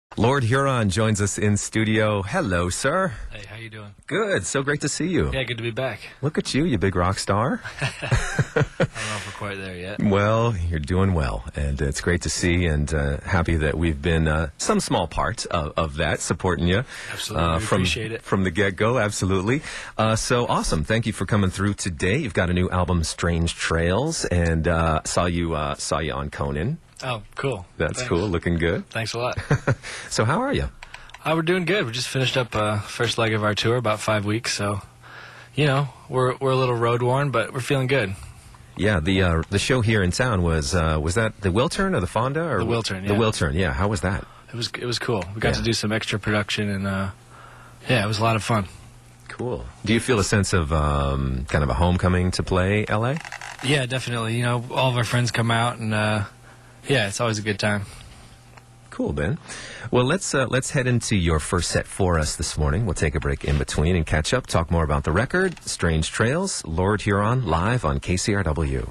Lord Huron joins us in studio. Hello, sir. Hey, how you doing? Good. So great to see you. Yeah, good to be back. Look at you big rock star. I don't know if we're quite there yet. Well, you're doing well, and it's great to see, and happy that we've been some small part of that, supporting you. Absolutely, we appreciate it. From the get-go, absolutely. So awesome. Thank you for coming through today. You've got a new album, Strange Trails, and saw you on Conan. Oh, cool. That's Thanks. cool. Looking good. Thanks a lot. So how are you? We're doing good. We just finished up first leg of our tour, about 5 weeks, so, you know, we're a little road-worn, but we're feeling good. Yeah, the show here in town was that the Wiltern or the Fonda? Or The Wiltern, yeah. The Wiltern, yeah. How was that? It was cool. We got to do some extra production, and, yeah, it was a lot of fun. Cool. Do you feel a sense of kind of a homecoming to play L.A.? Yeah, definitely. You know, all of our friends come out, and, yeah, it's always a good time. Cool, Ben. Well, let's head into your first set for us this morning. We'll take a break in between and catch up, talk more about the record, Strange Trails, Lord Huron, live on KCRW.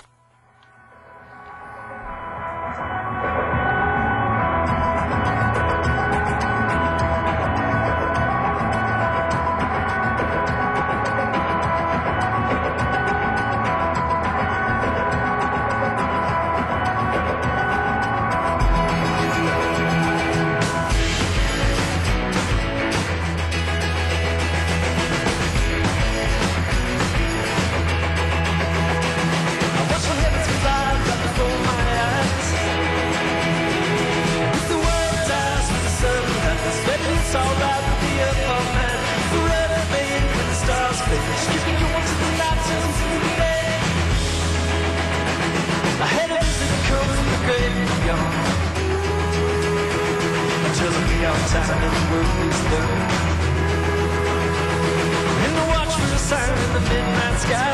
Time in the world is done. And the watch for the sun in the midnight sky.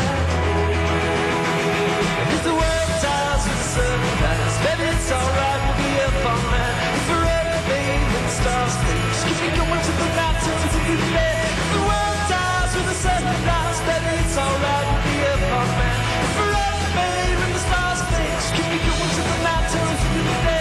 And if the world dies with the sunrise, baby, it's alright, we'll be up all night. If forever, babe, when the stars fade, just keep me going to the night till the day. If the world dies with the sunrise, baby, it's alright, we'll be up all night. If forever, babe, when the stars fade, just keep me going to the night till the day.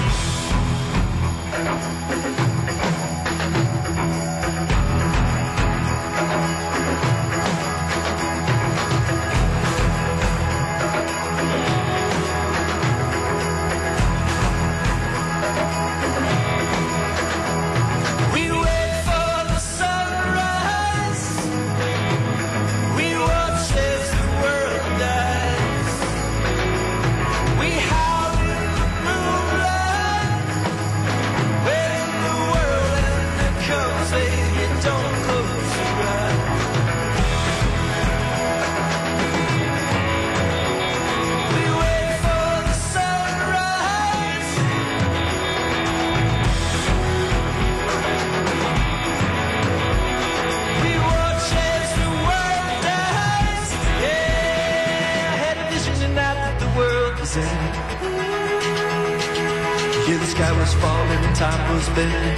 Yeah, the sky was falling and time was bending.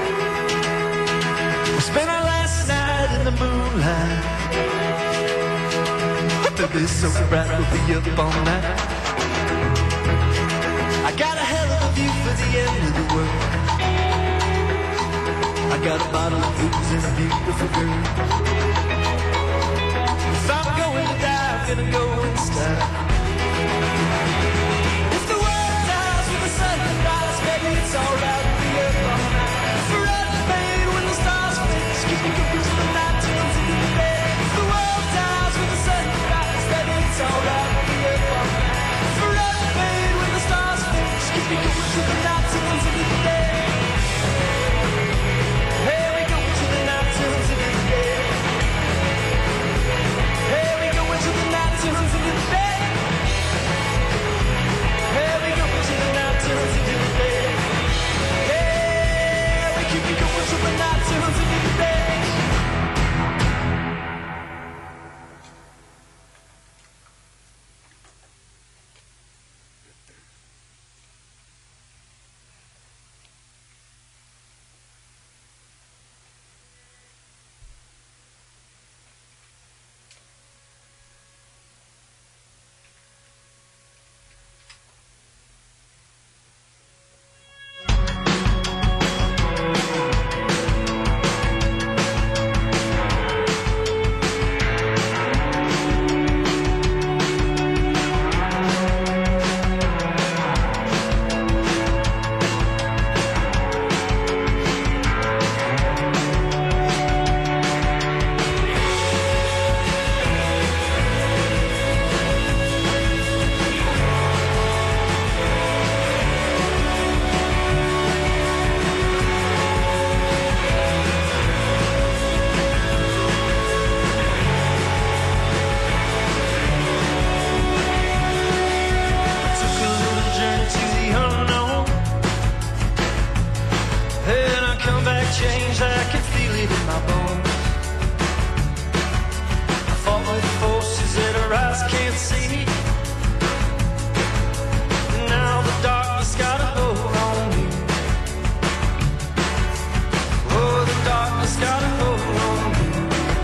We spent our last night in the moonlight. Baby, so bright we'll be up all night. I got a hell of a view for the end of the world. I got a bottle of booze and a beautiful girl. If I'm going to die, I'm gonna go in style. It's alright, we'll be up all night. Forever, babe, when the stars fade, just keep me going till the night turns into the day. If the world dies with the sun rise, baby, it's alright, we'll be up all night. Forever, babe, when the stars fade, just keep me going till the night turns into the day. Hey, we go till the night turns into the day. Hey, we go till the night turns into the day. Hey, we go till the night turns into the day. Keep me going till the night turns into the day. change, I can feel it in my bones. I fought with forces that our eyes can't see. Now the darkness got a hold on me. Oh, the darkness got a hold on me.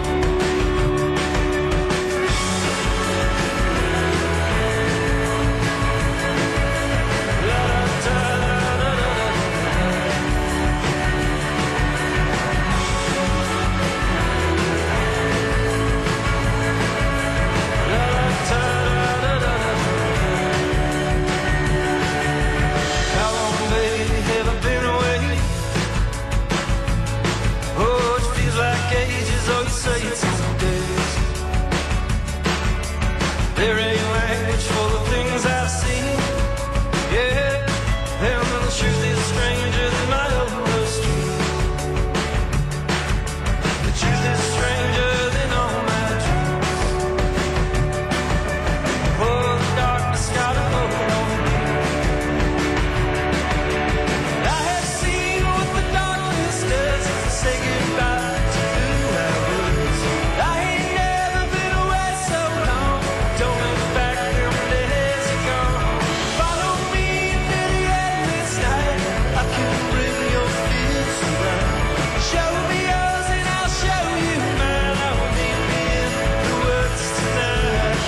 How long, baby, have I been away? Oh, it feels like ages, oh, you say it's only days. There ain't language for the things I've seen. Yeah, and the truth is stranger than my oldest dreams. The truth is stranger than all my dreams. Oh, the darkness got a hold on me. I have seen what the darkness does. Say goodbye to who I was. I ain't never been away so long. Don't look back, them days are gone. Follow me into the endless night. I can bring your fears to life. Show me yours and I'll show you mine. I will meet me in the woods tonight.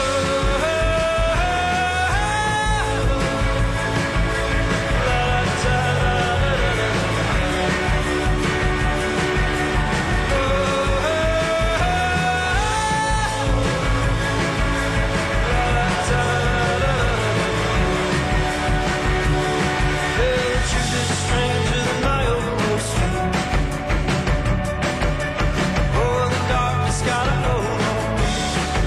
The truth is stranger than my oldest dream. Oh, the darkness got a hold on me.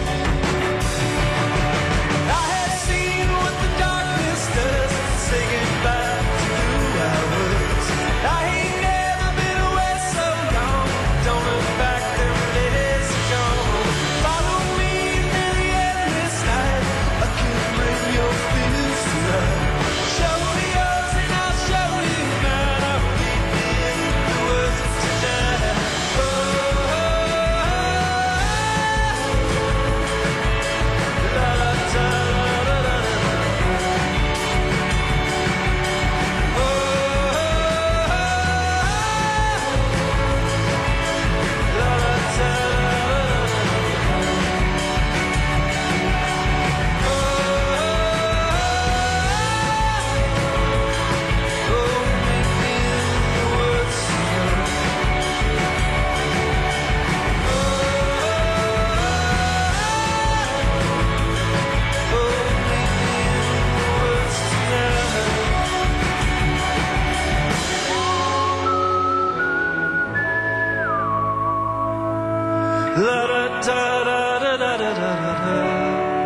I have seen what the darkness does. Say goodbye to who I was. I ain't never been away so long. Don't look back, them days are gone. Follow me into the endless night. I can bring your fears to life. Show me yours and I'll show you mine. I will meet me in the woods tonight. La da da da da da da da da.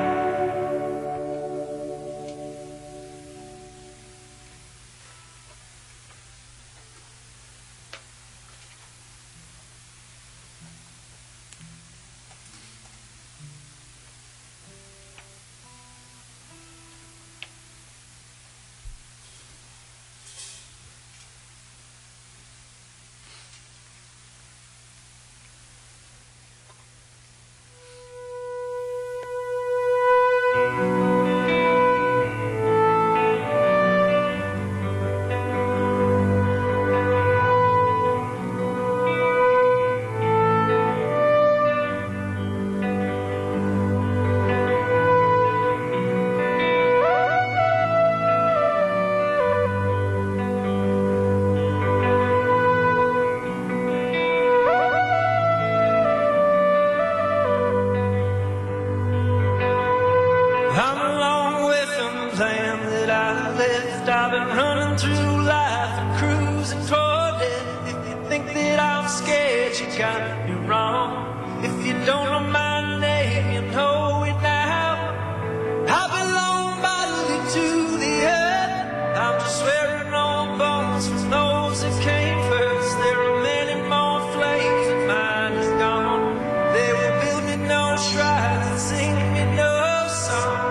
I'm a long way from the plan that I left. I've been running through life and cruising toward it. If you think that I'm scared, you got me wrong. If you don't know my name, you know it now. I belong bodily to the earth. I'm just swearing on bones from those that came first. There are many more flames and mine is gone. They will build me no shrines and sing me no song.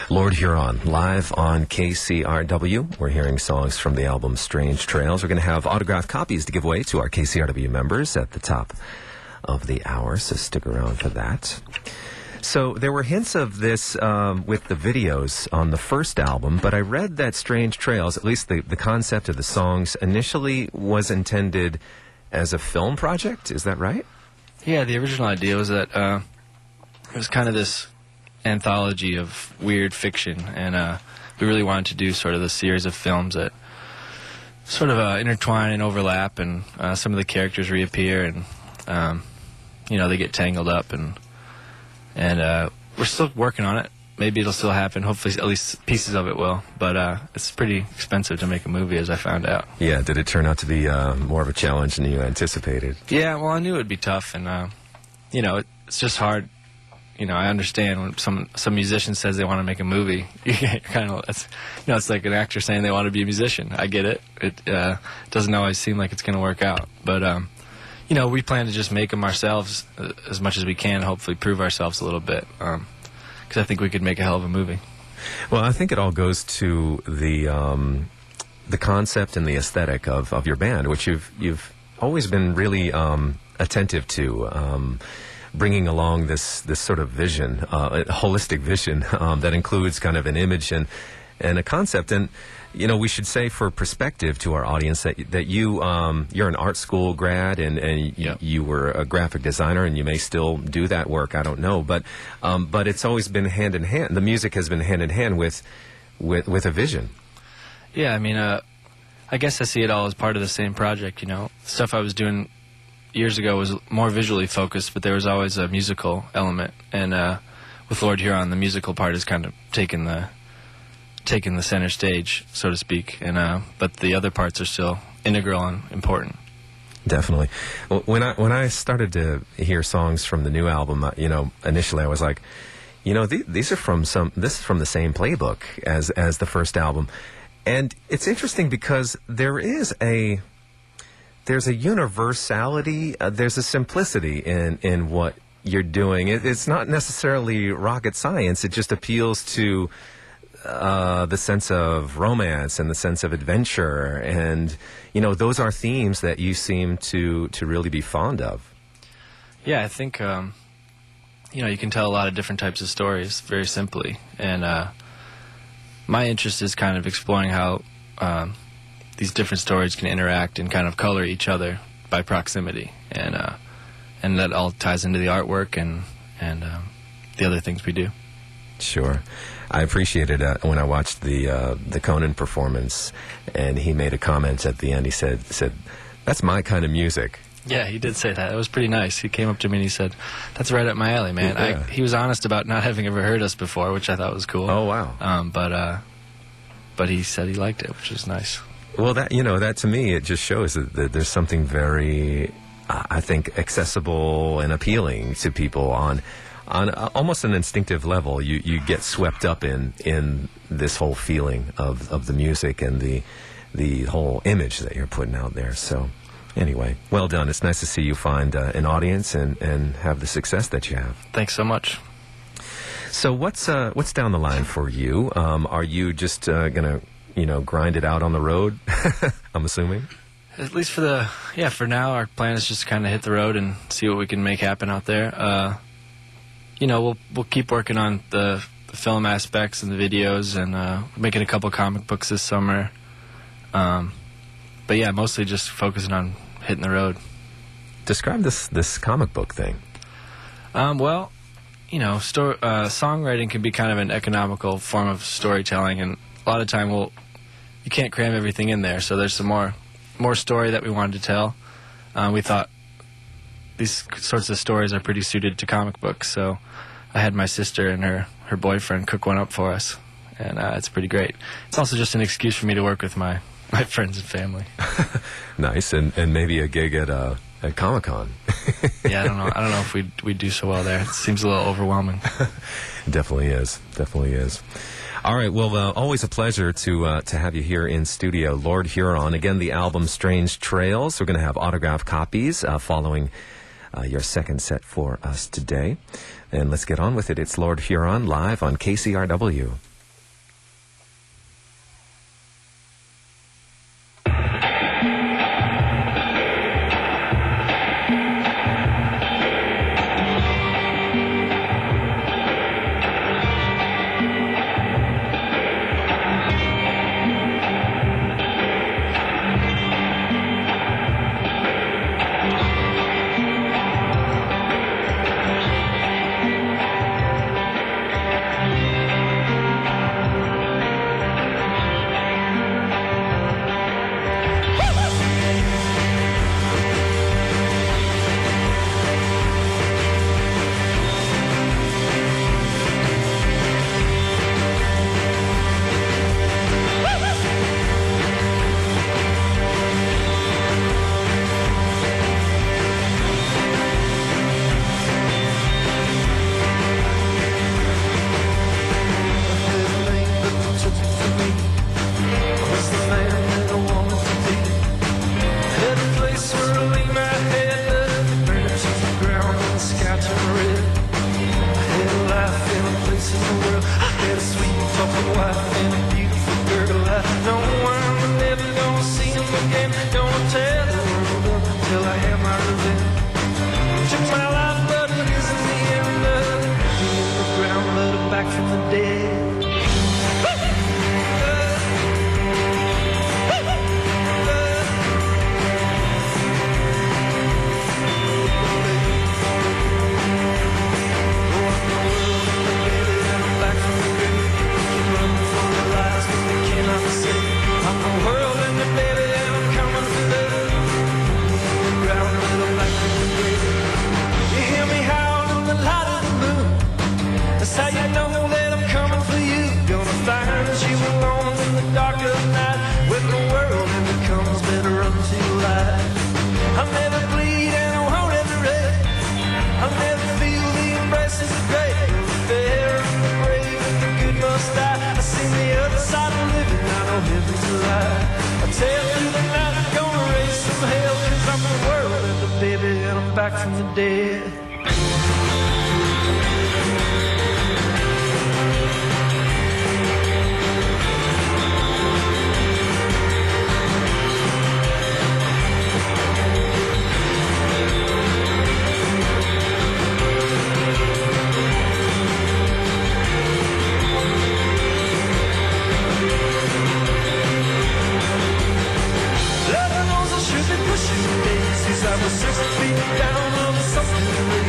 Lord Huron, live on KCRW. We're hearing songs from the album Strange Trails. We're going to have autographed copies to give away to our KCRW members at the top of the hour, so stick around for that. So there were hints of this with the videos on the first album, but I read that Strange Trails, at least the concept of the songs, initially was intended as a film project. Is that right? Yeah, the original idea was that it was kind of this anthology of weird fiction, and we really wanted to do sort of the series of films that sort of intertwine and overlap, and some of the characters reappear, and they get tangled up, and we're still working on it. Maybe it'll still happen. Hopefully, at least pieces of it will. But it's pretty expensive to make a movie, as I found out. Yeah, did it turn out to be more of a challenge than you anticipated? Yeah, well, I knew it would be tough, and it's just hard. I understand when some musician says they want to make a movie. You kind of, it's like an actor saying they want to be a musician. I get it. It doesn't always seem like it's going to work out, but we plan to just make them ourselves as much as we can. Hopefully, prove ourselves a little bit, because I think we could make a hell of a movie. Well, I think it all goes to the concept and the aesthetic of your band, which you've always been really attentive to. Bringing along this sort of vision, a holistic vision that includes kind of an image and a concept. And we should say for perspective to our audience that you're an art school grad and you were a graphic designer, and you may still do that work. I don't know, but it's always been hand in hand. The music has been hand in hand with a vision. Yeah, I mean, I guess I see it all as part of the same project. Stuff I was doing years ago was more visually focused, but there was always a musical element, and with Lord Huron, the musical part is kind of taking the center stage, so to speak, and but the other parts are still integral and important. Definitely. Well, when I started to hear songs from the new album, initially I was like, these are from this is from the same playbook as the first album, and it's interesting because there's a universality, there's a simplicity in what you're doing. It's not necessarily rocket science. It just appeals to the sense of romance and the sense of adventure. And, those are themes that you seem to really be fond of. Yeah, I think, you can tell a lot of different types of stories very simply. And my interest is kind of exploring how these different stories can interact and kind of color each other by proximity, and that all ties into the artwork and the other things we do. Sure. I appreciated when I watched the Conan performance, and he made a comment at the end. He said that's my kind of music. Yeah, he did say that. It was pretty nice. He came up to me and he said, "That's right up my alley, man." Yeah. He was honest about not having ever heard us before, which I thought was cool. Oh, wow. But he said he liked it, which was nice. Well, that to me, it just shows that there's something very, I think, accessible and appealing to people on almost an instinctive level. You get swept up in this whole feeling of the music and the whole image that you're putting out there. So, anyway, well done. It's nice to see you find an audience and have the success that you have. Thanks so much. So, what's down the line for you? Are you just gonna grind it out on the road, I'm assuming? At least for now, our plan is just to kind of hit the road and see what we can make happen out there. We'll keep working on the film aspects and the videos, and making a couple comic books this summer. But yeah, mostly just focusing on hitting the road. Describe this comic book thing. Songwriting can be kind of an economical form of storytelling, and a lot of time you can't cram everything in there, so there's some more story that we wanted to tell. We thought these sorts of stories are pretty suited to comic books, so I had my sister and her boyfriend cook one up for us, and it's pretty great. It's also just an excuse for me to work with my friends and family. Nice, and maybe a gig at Comic-Con. Yeah, I don't know if we'd do so well there. It seems a little overwhelming. Definitely is. All right, well, always a pleasure to have you here in studio, Lord Huron. Again, the album Strange Trails. We're going to have autographed copies following your second set for us today. And let's get on with it. It's Lord Huron live on KCRW. happiness in the world. I had a sweet talking wife and a beautiful girl. I know I'm never gonna see him again. Gonna tell the world until I have my revenge. Took my life, but it isn't the end of it. In the ground, but I'm back from the dead. That's how you know that I'm coming for you. Gonna find you alone in the dark of night, when the world never comes, better run to your light. I'll never bleed and I won't ever rest. I'll never feel the embraces of great. The fair and the brave and the good must die. I see the other side of living, I know heaven's a lie. I tell through the night I'm gonna raise some hell, cause I'm the world and the baby and I'm back from the dead. I was 6 feet down on something.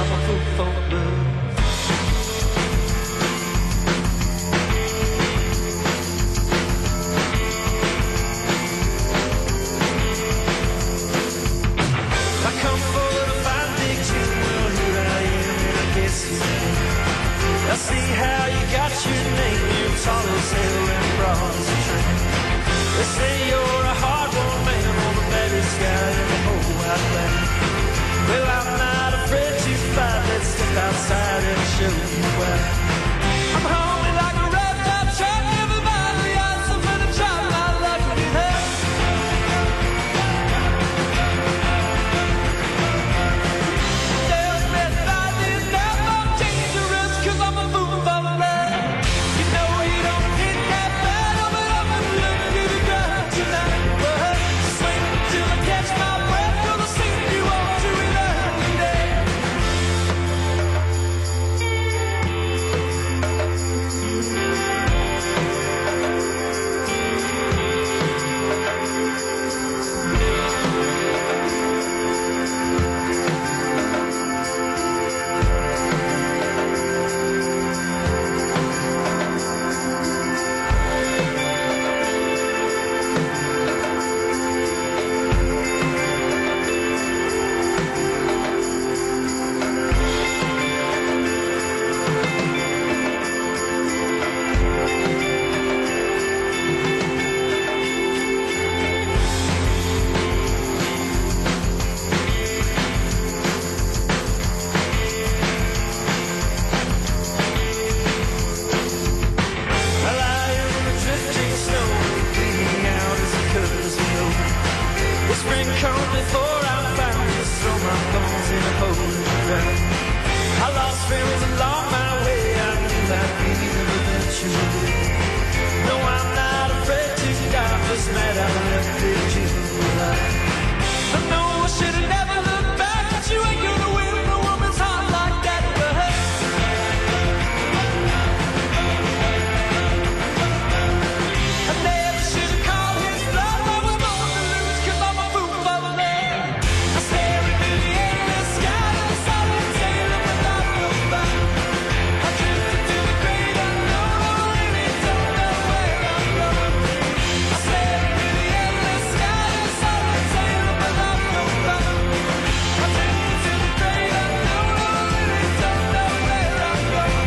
I'm a fool for love. I come forward to find victory. Well, here I am, and I guess you know. I see how you got your name. You're tall as hell and broad as a tree. They say you're a hard-won man on the baddest guy in the whole wide land. Well, I'm not afraid to fight. Let's step outside and show you why. I'm homie like a red-hot truck. Everybody else is gonna try my luck with her. There's been fighting now, I'm dangerous 'cause I'm a fool for love. You know you don't hit that bad, but I'm gonna look to the ground tonight. But swing till I catch my breath, gonna sing you on to another day. I lie in the drifting snow, bleeding out as the colors blow. The spring comes before I'm found, just throw my bones in a hole in the ground. I lost friends along my way, I knew I'd be there eventually. No, I'm not afraid to die, just mad I left you alive. I know I should've never looked back, but you ain't gonna win a woman's heart like that, but I never should've called his bluff. I was born to lose 'cause I'm a fool for love. I stare into the endless sky, the solid sailor without no bow. I drifted to the great unknown, I really don't know where I'm going. I stare into the endless sky, the solid sailor without no bow. I drifted to the great unknown, I really don't know where I'm going.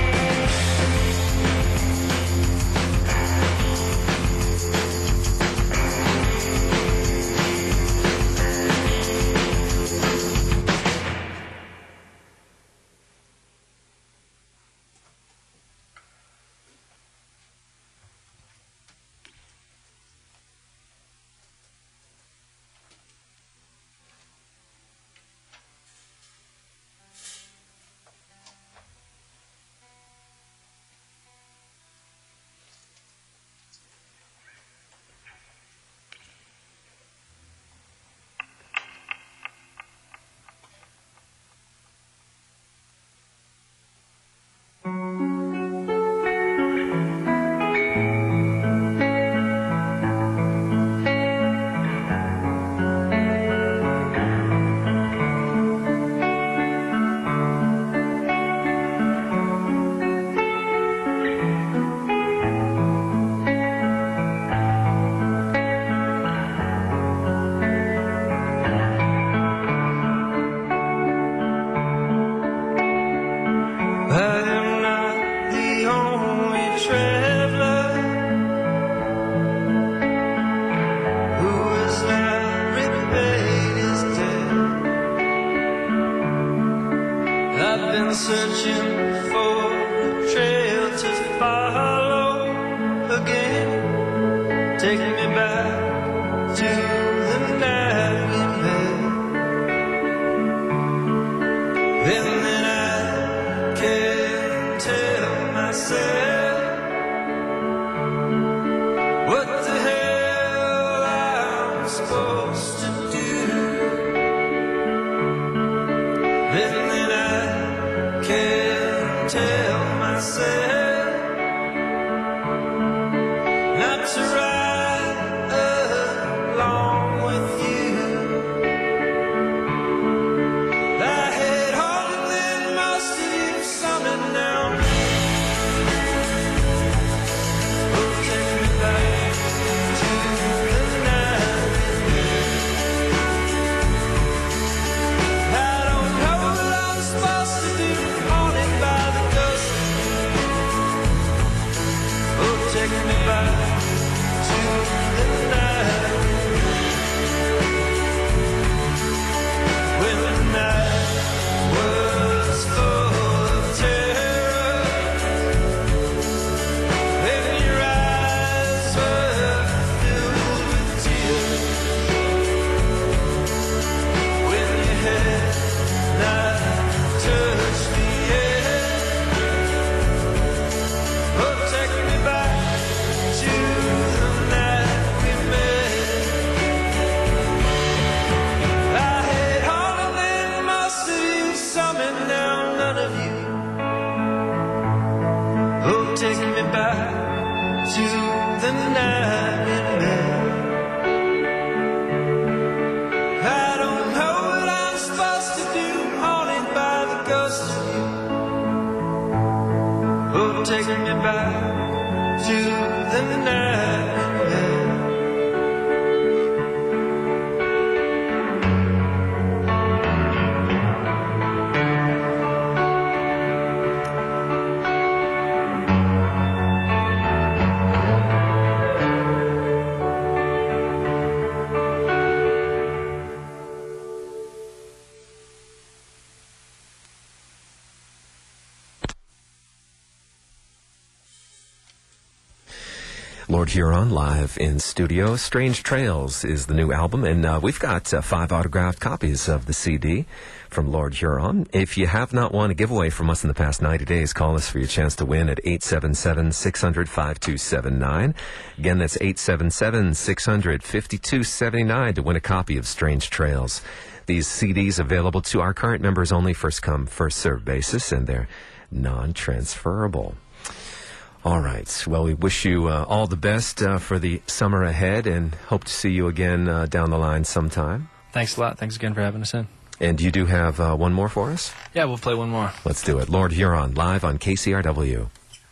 I am not the only traveler who has not repaid his debt. I've been searching for a trail to follow again. Take me back to the night we met. And then I can't tell myself what the hell I'm supposed to do. And then I can't tell myself not to ride along with you. I had hardly take me back to the night. Lord Huron live in studio. Strange Trails is the new album, and we've got 5 autographed copies of the CD from Lord Huron. If you have not won a giveaway from us in the past 90 days, call us for your chance to win at 877-600-5279. Again, that's 877-600-5279 to win a copy of Strange Trails. These CDs available to our current members only, first come, first served basis, and they're non-transferable. All right. Well, we wish you all the best for the summer ahead and hope to see you again down the line sometime. Thanks a lot. Thanks again for having us in. And you do have one more for us? Yeah, we'll play one more. Let's do it. Lord Huron, live on KCRW.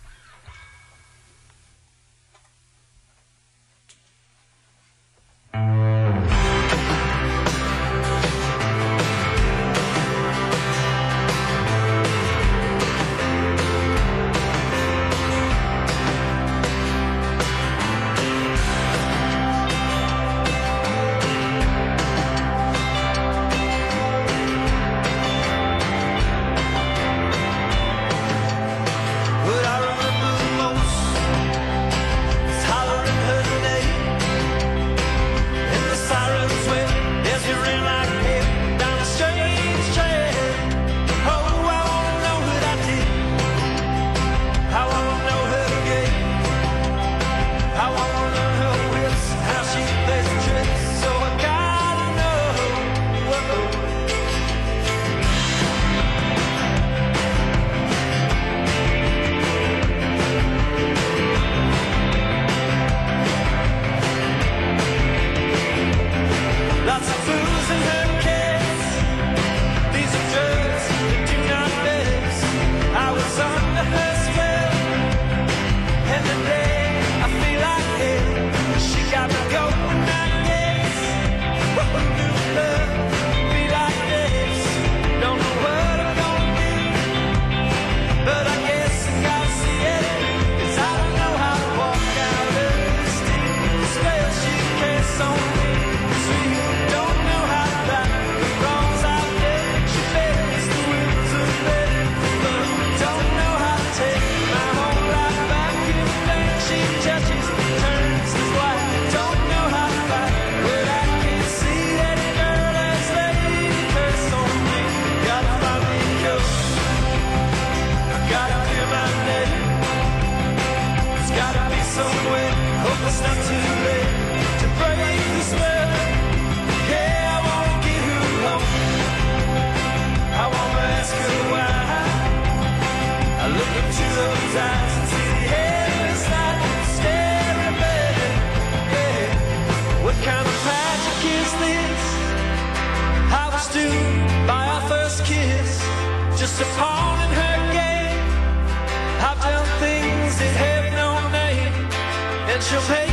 Just a pawn in her game. I've done things that have no name, and she'll pay